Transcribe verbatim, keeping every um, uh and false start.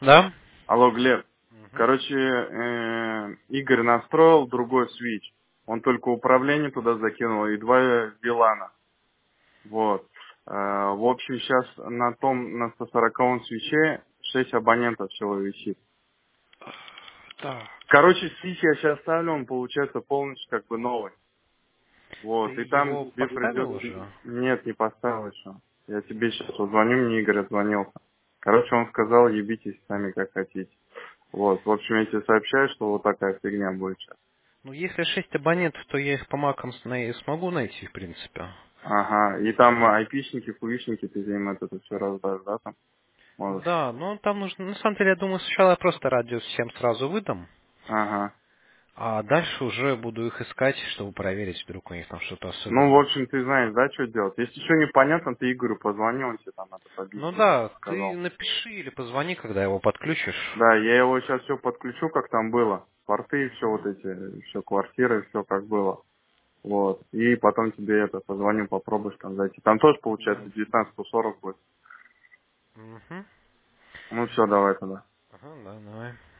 Да? Алло, Глеб. Мгм. Короче, э, Игорь настроил другой свич. Он только управление туда закинул и два билана. Вот. Э, в общем, сейчас на том, на сто сороковом свече шесть абонентов всего висит. Так. Короче, свич я сейчас ставлю, он получается полностью как бы новый. Ты Вот. И там его тебе поставил придется... уже? Нет, не поставил еще. Я тебе сейчас позвоню, мне Игорь отзвонился. Короче, он сказал, ебитесь сами как хотите. Вот. В общем, я тебе сообщаю, что вот такая фигня будет сейчас. Ну, если шесть абонентов, то я их по макам сна- смогу найти, в принципе. Ага. И там айпишники, фуишники, ты им это все раздашь, да, там? Можешь. Да, ну там нужно, на самом деле, я думаю, сначала я просто радиус всем сразу выдам, Ага. а дальше уже буду их искать, чтобы проверить, вдруг у них там что-то Ну, в особенное. общем, ты знаешь, да, что делать. Если что непонятно, ты Игорю позвони, он тебе там это Ну объяснит, да, ты сказал. напиши или позвони, когда его подключишь. Да, я его сейчас все подключу, как там было. Порты, все вот эти, все квартиры, все как было. Вот. И потом тебе это позвоню, попробуешь там зайти. Там тоже получается Да. девятнадцать сорок будет. Угу. Ну все, давай тогда. Ага, да, давай.